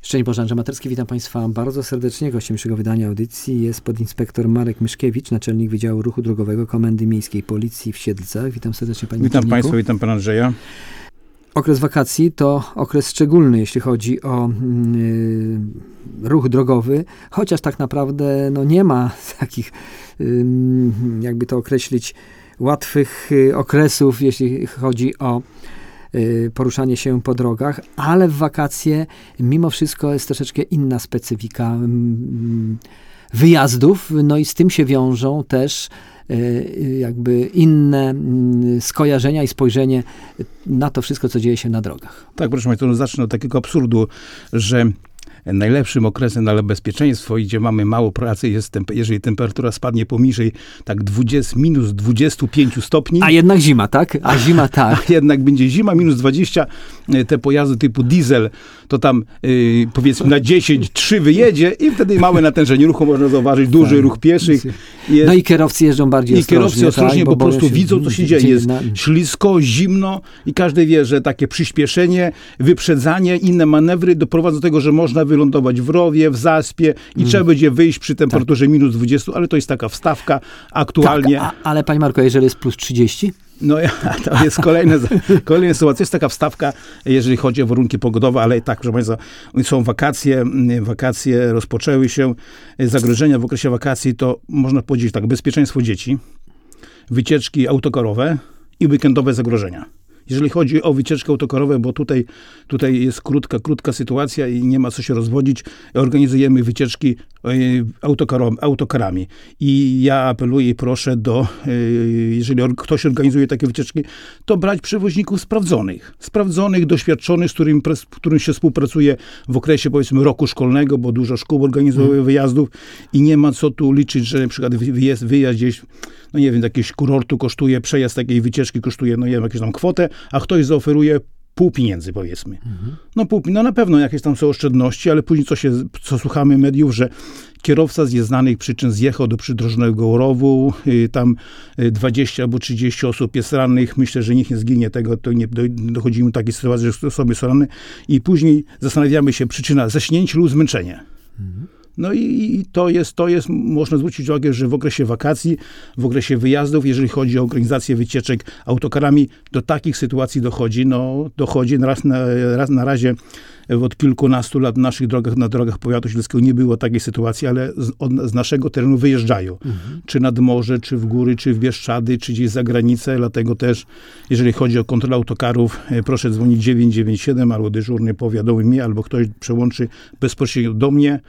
Szczęść Boże, Andrzej Materski, witam Państwa bardzo serdecznie. Gościem dzisiejszego wydania audycji jest podinspektor Marek Myszkiewicz, naczelnik Wydziału Ruchu Drogowego Komendy Miejskiej Policji w Siedlcach. Witam serdecznie Panie Witam Państwa, witam Pana Andrzeja. Okres wakacji to okres szczególny, jeśli chodzi o ruch drogowy, chociaż tak naprawdę nie ma takich, jakby to określić, łatwych okresów, jeśli chodzi o poruszanie się po drogach, ale w wakacje mimo wszystko jest troszeczkę inna specyfika wyjazdów, no i z tym się wiążą też jakby inne skojarzenia i spojrzenie na to wszystko, co dzieje się na drogach. Tak, proszę Państwa, zacznę od takiego absurdu, że najlepszym okresem na bezpieczeństwo, gdzie mamy mało pracy, jest jeżeli temperatura spadnie poniżej minus 25 stopni. A jednak zima, tak? A zima tak. A jednak będzie zima, minus 20. Te pojazdy typu diesel, to tam powiedzmy na 10-3 wyjedzie i wtedy małe natężenie ruchu można zauważyć, duży ruch pieszych. No i kierowcy jeżdżą bardziej ostrożnie. I kierowcy ostrożnie, tak? bo po prostu widzą, co się dzieje. Jest ślisko, zimno i każdy wie, że takie przyspieszenie, wyprzedzanie, inne manewry doprowadzą do tego, że można wylądować w rowie, w zaspie i trzeba będzie wyjść przy temperaturze minus 20, ale to jest taka wstawka aktualnie. Tak, ale Panie Marko, jeżeli jest plus 30? No to jest kolejna sytuacja. Jest taka wstawka, jeżeli chodzi o warunki pogodowe, ale tak, proszę Państwa, są wakacje rozpoczęły się, zagrożenia w okresie wakacji to można powiedzieć tak, bezpieczeństwo dzieci, wycieczki autokarowe i weekendowe zagrożenia. Jeżeli chodzi o wycieczki autokarowe, bo tutaj jest krótka sytuacja i nie ma co się rozwodzić, organizujemy wycieczki autokarami. I ja apeluję i proszę jeżeli ktoś organizuje takie wycieczki, to brać przewoźników sprawdzonych, doświadczonych, z którym się współpracuje w okresie, powiedzmy, roku szkolnego, bo dużo szkół organizuje wyjazdów i nie ma co tu liczyć, że na przykład wyjazd gdzieś, no nie wiem, jakiegoś kurortu kosztuje, przejazd takiej wycieczki kosztuje, no nie wiem, jakąś tam kwotę, a ktoś zaoferuje pół pieniędzy, powiedzmy. No na pewno jakieś tam są oszczędności, ale później co słuchamy mediów, że kierowca z nieznanych przyczyn zjechał do przydrożnego rowu, tam 20 albo 30 osób jest rannych, myślę, że nikt nie zginie tego, to nie dochodzimy do takiej sytuacji, że osoby są ranne i później zastanawiamy się, przyczyna zaśnięcie lub zmęczenie. No i to jest, można zwrócić uwagę, że w okresie wakacji, w okresie wyjazdów, jeżeli chodzi o organizację wycieczek autokarami, do takich sytuacji dochodzi. Raz na razie od kilkunastu lat na drogach powiatu siedleckiego nie było takiej sytuacji, ale z naszego terenu wyjeżdżają. Czy nad morze, czy w góry, czy w Bieszczady, czy gdzieś za granicę. Dlatego też, jeżeli chodzi o kontrolę autokarów, proszę dzwonić 997 albo dyżurny powiadomi mnie, albo ktoś przełączy bezpośrednio do mnie.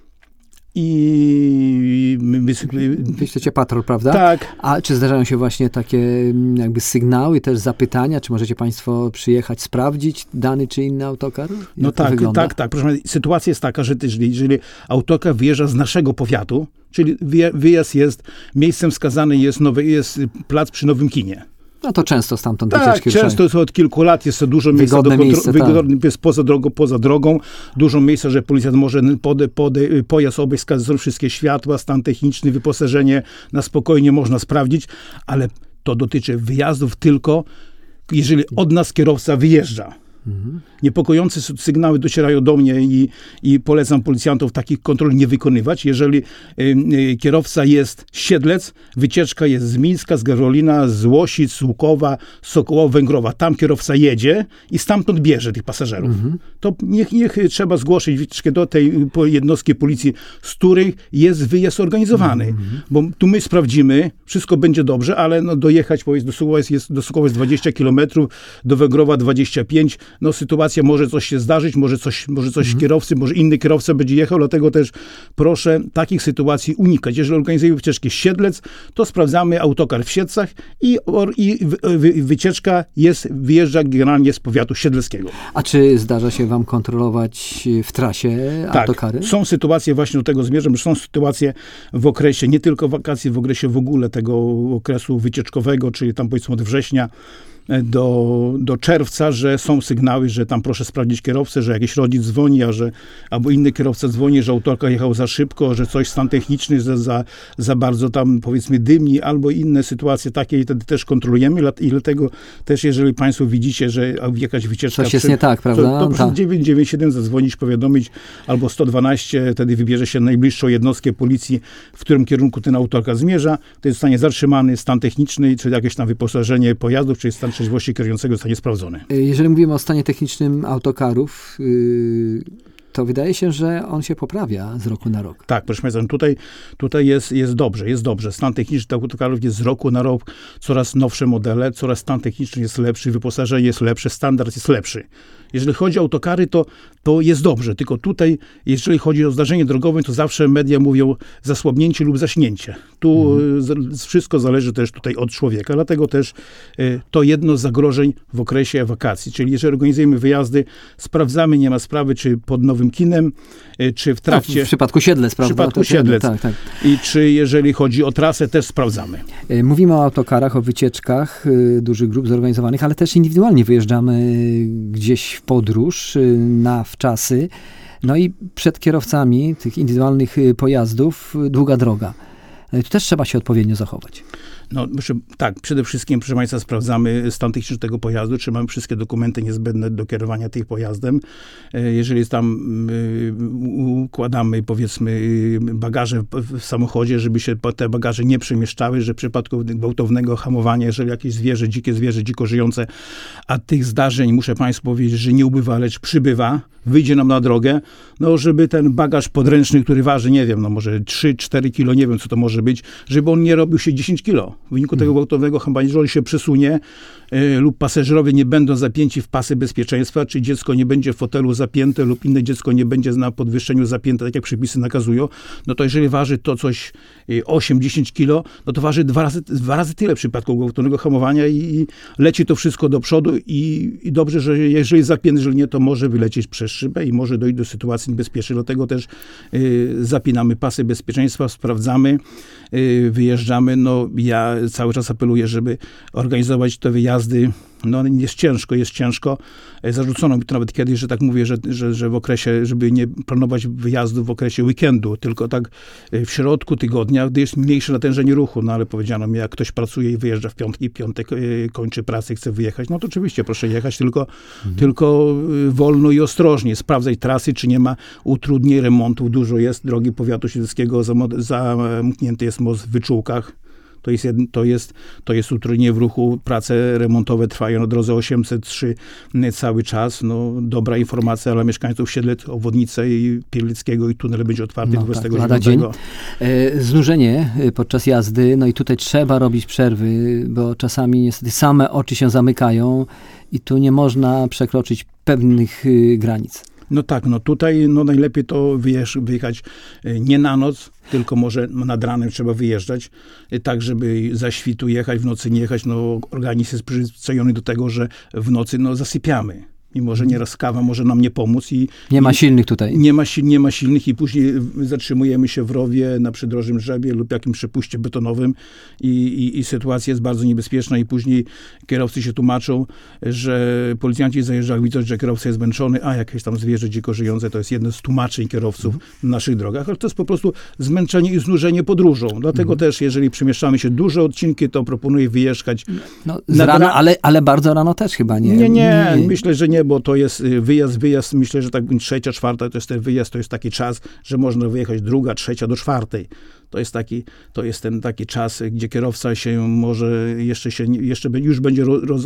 I wyślecie patrol, prawda? Tak. A czy zdarzają się właśnie takie jakby sygnały, też zapytania, czy możecie Państwo przyjechać, sprawdzić dany czy inny autokar? No tak. Proszę pana, sytuacja jest taka, że jeżeli autokar wyjeżdża z naszego powiatu, czyli wyjazd jest, miejscem wskazany jest plac przy Nowym Kinie. No to często stamtąd wycieczki często od kilku lat jest to dużo miejsca jest poza drogą, dużo miejsca, że policjant może pojazd obejść, wskazać wszystkie światła, stan techniczny, wyposażenie, na spokojnie można sprawdzić, ale to dotyczy wyjazdów tylko, jeżeli od nas kierowca wyjeżdża. Niepokojące sygnały docierają do mnie i polecam policjantów takich kontroli nie wykonywać. Jeżeli kierowca jest z Siedlec, wycieczka jest z Mińska, z Garolina, z Łosic, z Łukowa, Sokołowa, Węgrowa. Tam kierowca jedzie i stamtąd bierze tych pasażerów. To niech trzeba zgłosić wycieczkę do tej jednostki policji, z której jest wyjazd organizowany. Bo tu my sprawdzimy, wszystko będzie dobrze, ale dojechać do Sokoła jest 20 km, do Węgrowa 25. Sytuacja, może coś się zdarzyć, może coś kierowcy, może inny kierowca będzie jechał, dlatego też proszę takich sytuacji unikać. Jeżeli organizujemy wycieczkę z Siedlec, to sprawdzamy autokar w Siedlcach i wycieczka wyjeżdża generalnie z powiatu siedleckiego. A czy zdarza się wam kontrolować w trasie autokary? Tak, są sytuacje, właśnie do tego zmierzam, że są sytuacje w okresie, nie tylko wakacji, w okresie w ogóle tego okresu wycieczkowego, czyli tam powiedzmy od września do czerwca, że są sygnały, że tam proszę sprawdzić kierowcę, że jakiś rodzic dzwoni, albo inny kierowca dzwoni, że autorka jechał za szybko, że coś stan techniczny, że za bardzo tam powiedzmy dymi, albo inne sytuacje takie i wtedy też kontrolujemy i dlatego też jeżeli państwo widzicie, że jakaś wycieczka... Coś jest nie tak, prawda? To proszę 997 zadzwonić, powiadomić, albo 112, wtedy wybierze się najbliższą jednostkę policji, w którym kierunku ten autorka zmierza, to zostanie zatrzymany, stan techniczny, czy jakieś tam wyposażenie pojazdów, czy stan trzeźwości kierującego zostanie sprawdzony. Jeżeli mówimy o stanie technicznym autokarów, to wydaje się, że on się poprawia z roku na rok. Tak, proszę Państwa, tutaj jest dobrze. Stan techniczny autokarów jest z roku na rok, coraz nowsze modele, coraz stan techniczny jest lepszy, wyposażenie jest lepsze, standard jest lepszy. Jeżeli chodzi o autokary, to jest dobrze, tylko tutaj, jeżeli chodzi o zdarzenie drogowe, to zawsze media mówią zasłabnięcie lub zaśnięcie. Tu wszystko zależy też tutaj od człowieka, dlatego też to jedno z zagrożeń w okresie wakacji. Czyli jeżeli organizujemy wyjazdy, sprawdzamy, nie ma sprawy, czy pod Nowym Kinem, czy w trakcie... No, w przypadku Siedlec, prawda? W przypadku Siedlec. Tak. I czy jeżeli chodzi o trasę, też sprawdzamy. Mówimy o autokarach, o wycieczkach dużych grup zorganizowanych, ale też indywidualnie wyjeżdżamy gdzieś w podróż na wczasy. No i przed kierowcami tych indywidualnych pojazdów długa droga. Tu też trzeba się odpowiednio zachować. No, tak, przede wszystkim, proszę Państwa, sprawdzamy stan techniczny tego pojazdu, czy mamy wszystkie dokumenty niezbędne do kierowania tym pojazdem. Jeżeli tam układamy, powiedzmy, bagaże w samochodzie, żeby się te bagaże nie przemieszczały, że w przypadku gwałtownego hamowania, jeżeli jakieś zwierzę, dzikie zwierzę, dziko żyjące, a tych zdarzeń, muszę Państwu powiedzieć, że nie ubywa, lecz przybywa, wyjdzie nam na drogę, no, żeby ten bagaż podręczny, który waży, nie wiem, no może 3-4 kilo, nie wiem, co to może być, żeby on nie robił się 10 kilo. W wyniku tego gwałtownego hamowania, jeżeli się przesunie lub pasażerowie nie będą zapięci w pasy bezpieczeństwa, czy dziecko nie będzie w fotelu zapięte lub inne dziecko nie będzie na podwyższeniu zapięte, tak jak przepisy nakazują, no to jeżeli waży to coś 8-10 kilo, no to waży dwa razy tyle w przypadku gwałtownego hamowania i leci to wszystko do przodu i dobrze, że jeżeli zapięty, jeżeli nie, to może wylecieć przez szybę i może dojść do sytuacji niebezpiecznej. Dlatego też zapinamy pasy bezpieczeństwa, sprawdzamy, wyjeżdżamy. No ja cały czas apeluję, żeby organizować te wyjazdy. No jest ciężko. Zarzucono mi to nawet kiedyś, że tak mówię, że w okresie, żeby nie planować wyjazdów w okresie weekendu, tylko tak w środku tygodnia, gdy jest mniejsze natężenie ruchu. No ale powiedziano mi, jak ktoś pracuje i wyjeżdża w piątek kończy pracę, chce wyjechać, no to oczywiście proszę jechać, tylko wolno i ostrożnie. Sprawdzać trasy, czy nie ma utrudnień, remontów. Dużo jest. Drogi powiatu siedleckiego zamknięty jest most w Wyczółkach. To jest utrudnienie w ruchu. Prace remontowe trwają na drodze 803 cały czas. No, dobra informacja dla mieszkańców Siedlec, obwodnicy i Pierlickiego i tunel będzie otwarty 29. Znużenie podczas jazdy, no i tutaj trzeba robić przerwy, bo czasami niestety same oczy się zamykają i tu nie można przekroczyć pewnych granic. No tak, no tutaj najlepiej to wyjechać nie na noc, tylko może nad ranem trzeba wyjeżdżać, tak żeby za świtu jechać, w nocy nie jechać. No organizm jest przyzwyczajony do tego, że w nocy zasypiamy. Mimo że nieraz kawa może nam nie pomóc. Nie ma silnych tutaj. Nie ma silnych i później zatrzymujemy się w rowie na przydrożnym Żebie lub jakimś przepuście betonowym i sytuacja jest bardzo niebezpieczna i później kierowcy się tłumaczą, że policjanci zajeżdżają, widzą, że kierowca jest zmęczony, a jakieś tam zwierzę dziko żyjące, to jest jedno z tłumaczeń kierowców na naszych drogach, ale to jest po prostu zmęczenie i znużenie podróżą. Dlatego też, jeżeli przemieszczamy się duże odcinki, to proponuję wyjeżdżać. No, z rana, ale bardzo rano też chyba nie. Nie, myślę, że nie, bo to jest wyjazd, myślę, że tak 3., 4. to jest ten wyjazd, to jest taki czas, że można wyjechać 2., 3. do 4. To jest ten taki czas, gdzie kierowca się może już będzie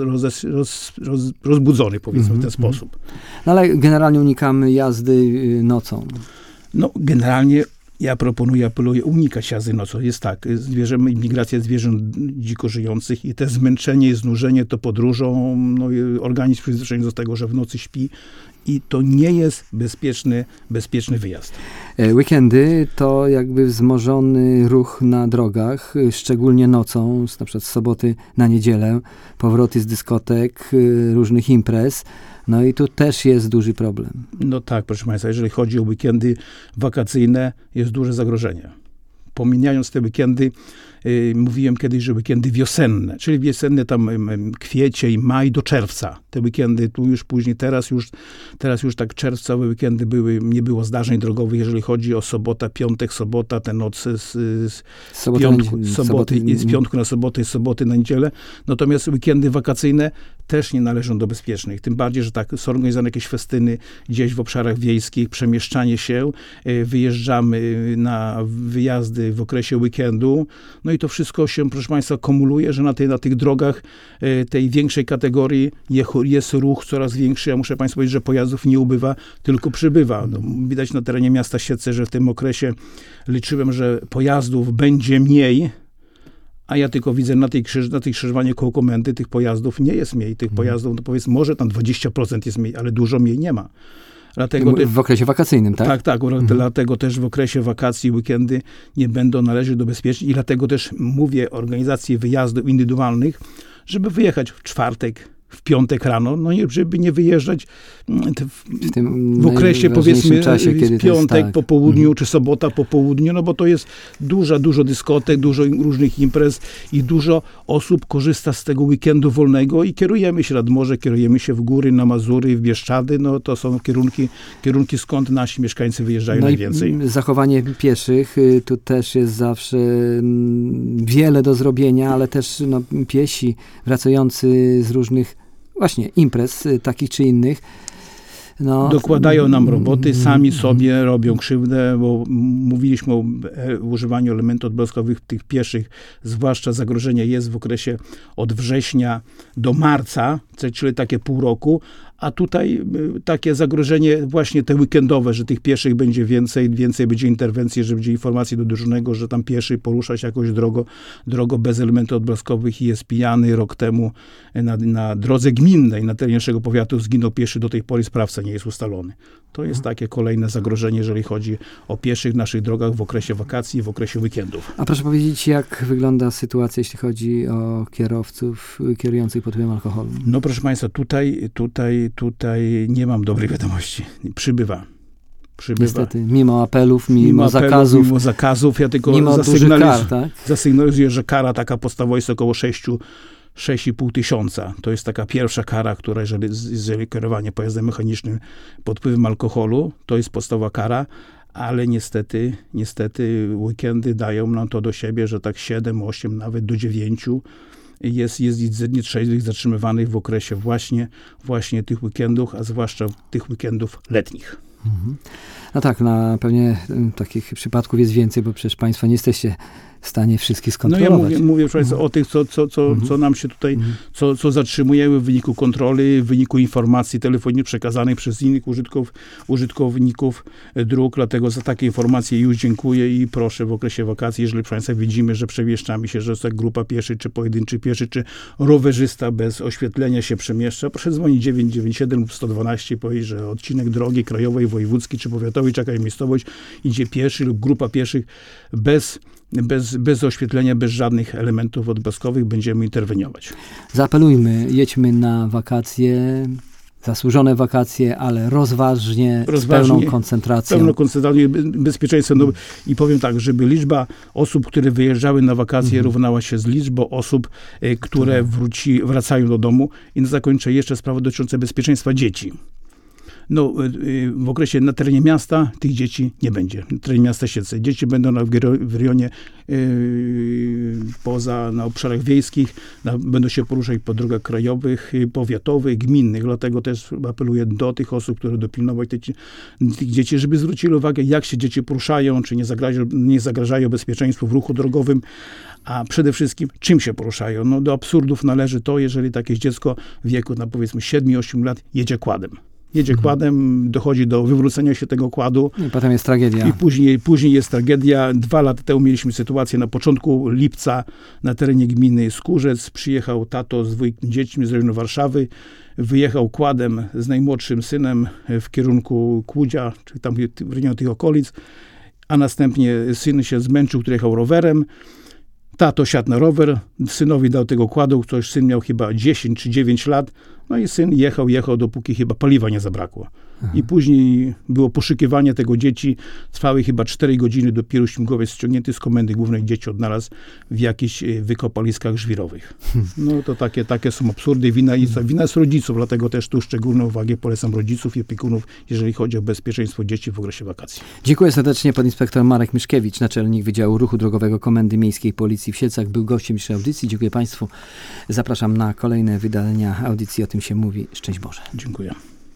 rozbudzony, powiedzmy w ten sposób. No ale generalnie unikamy jazdy nocą. No generalnie ja apeluję unikać jazdy nocą. Jest tak, migracja zwierząt dziko żyjących i te zmęczenie i znużenie to podróżą, organizm przyzwyczajony do tego, że w nocy śpi i to nie jest bezpieczny wyjazd. Weekendy to jakby wzmożony ruch na drogach, szczególnie nocą, na przykład z soboty na niedzielę, powroty z dyskotek, różnych imprez. No i tu też jest duży problem. No tak, proszę Państwa, jeżeli chodzi o weekendy wakacyjne, jest duże zagrożenie. pomijając te weekendy, mówiłem kiedyś, że weekendy wiosenne, czyli wiosenne tam kwiecień, maj do czerwca. Te weekendy tu już później, teraz już tak czerwcowe weekendy nie było zdarzeń drogowych, jeżeli chodzi o sobota, piątek, sobota, te noce z piątku na sobotę i soboty na niedzielę. Natomiast weekendy wakacyjne też nie należą do bezpiecznych. Tym bardziej, że tak są organizowane jakieś festyny gdzieś w obszarach wiejskich, przemieszczanie się, wyjeżdżamy na wyjazdy w okresie weekendu. No i to wszystko się, proszę Państwa, kumuluje, że na tych drogach tej większej kategorii jest ruch coraz większy. Ja muszę Państwu powiedzieć, że pojazdów nie ubywa, tylko przybywa. No, widać na terenie miasta Siedlce, że w tym okresie liczyłem, że pojazdów będzie mniej, a ja tylko widzę na tej skrzyżowaniu koło komendy tych pojazdów nie jest mniej. Tych pojazdów, no powiedzmy, może tam 20% jest mniej, ale dużo mniej nie ma. Dlatego w okresie wakacyjnym, tak? Tak. Dlatego też w okresie wakacji, weekendy nie będą należeć do bezpiecznych i dlatego też mówię o organizacji wyjazdów indywidualnych, żeby wyjechać w czwartek, w piątek rano, no nie, żeby nie wyjeżdżać w okresie, powiedzmy, czasie, kiedy piątek po południu, czy sobota po południu, no bo to jest dużo dyskotek, dużo różnych imprez i dużo osób korzysta z tego weekendu wolnego i kierujemy się nad morze, kierujemy się w góry, na Mazury, w Bieszczady, no to są kierunki, skąd nasi mieszkańcy wyjeżdżają najwięcej. I zachowanie pieszych, tu też jest zawsze wiele do zrobienia, ale też piesi wracający z różnych właśnie imprez takich czy innych. Dokładają nam roboty, sami sobie robią krzywdę, bo mówiliśmy o używaniu elementów odblaskowych tych pieszych, zwłaszcza zagrożenie jest w okresie od września do marca, czyli takie pół roku, a tutaj takie zagrożenie właśnie te weekendowe, że tych pieszych będzie więcej będzie interwencji, że będzie informacji do dyżurnego, że tam pieszy porusza się jakoś drogo bez elementów odblaskowych i jest pijany. Rok temu na drodze gminnej na terenie naszego powiatu zginął pieszy, do tej pory sprawca nie jest ustalony. To jest takie kolejne zagrożenie, jeżeli chodzi o pieszych w naszych drogach w okresie wakacji, w okresie weekendów. A proszę powiedzieć, jak wygląda sytuacja, jeśli chodzi o kierowców kierujących pod wpływem alkoholu? No proszę Państwa, tutaj nie mam dobrej wiadomości. Przybywa. Niestety, mimo apelów, mimo zakazów, ja tylko zasygnalizuję, że kara taka podstawowa jest około 6,5 tysiąca. To jest taka pierwsza kara, która jeżeli kierowanie pojazdem mechanicznym pod wpływem alkoholu, to jest podstawowa kara, ale niestety weekendy dają nam to do siebie, że tak 7, 8, nawet do 9 jest trzeźwych zatrzymywanych w okresie właśnie tych weekendów, a zwłaszcza tych weekendów letnich. No tak, pewnie takich przypadków jest więcej, bo przecież Państwo nie jesteście w stanie wszystkich skontrolować. No ja mówię o tych, co nam się tutaj, co zatrzymujemy w wyniku kontroli, w wyniku informacji telefonicznych przekazanych przez innych użytkowników dróg. Dlatego za takie informacje już dziękuję i proszę w okresie wakacji, jeżeli Państwo widzimy, że przemieszczamy się, że jest grupa pieszy, czy pojedynczy pieszy, czy rowerzysta bez oświetlenia się przemieszcza, proszę dzwonić 997 lub 112 i powiedzieć, że odcinek drogi krajowej, wojewódzkiej czy powiatowej, czy jakaś miejscowość idzie pieszy lub grupa pieszych bez oświetlenia, bez żadnych elementów odblaskowych będziemy interweniować. Zaapelujmy, jedźmy na wakacje, zasłużone wakacje, ale rozważnie, z pełną koncentracją. Bezpieczeństwem. No, i powiem tak, żeby liczba osób, które wyjeżdżały na wakacje równała się z liczbą osób, które wracają do domu. I na zakończę jeszcze sprawę dotyczącą bezpieczeństwa dzieci. No, w okresie na terenie miasta tych dzieci nie będzie. Na terenie miasta Siedlce. Dzieci będą w rejonie na obszarach wiejskich, będą się poruszać po drogach krajowych, powiatowych, gminnych. Dlatego też apeluję do tych osób, które dopilnować tych dzieci, żeby zwrócili uwagę, jak się dzieci poruszają, czy nie zagrażają bezpieczeństwu w ruchu drogowym, a przede wszystkim czym się poruszają. No, do absurdów należy to, jeżeli takie dziecko w wieku, powiedzmy 7-8 lat jedzie kładem. Dochodzi do wywrócenia się tego kładu. I potem jest tragedia. I później jest tragedia. 2 lata temu mieliśmy sytuację na początku lipca na terenie gminy Skórzec. Przyjechał tato z 2 dziećmi z rejonu Warszawy. Wyjechał kładem z najmłodszym synem w kierunku Kłudzia, czyli tam w rejonie tych okolic. A następnie syn się zmęczył, który jechał rowerem. Tato siadł na rower, synowi dał tego kładu, syn miał chyba 10 czy 9 lat, no i syn jechał, dopóki chyba paliwa nie zabrakło. I później było poszukiwanie tego dzieci. Trwały chyba 4 godziny. Dopiero śmigłowiec ściągnięty z Komendy Głównej dzieci odnalazł w jakichś wykopaliskach żwirowych. No to takie są absurdy. Wina jest rodziców, dlatego też tu szczególną uwagę polecam rodziców i opiekunów, jeżeli chodzi o bezpieczeństwo dzieci w okresie wakacji. Dziękuję serdecznie. Podinspektor Marek Myszkiewicz, naczelnik Wydziału Ruchu Drogowego Komendy Miejskiej Policji w Siedlcach, był gościem dzisiejszej audycji. Dziękuję Państwu. Zapraszam na kolejne wydania audycji O tym się mówi. Szczęść Boże. Dziękuję.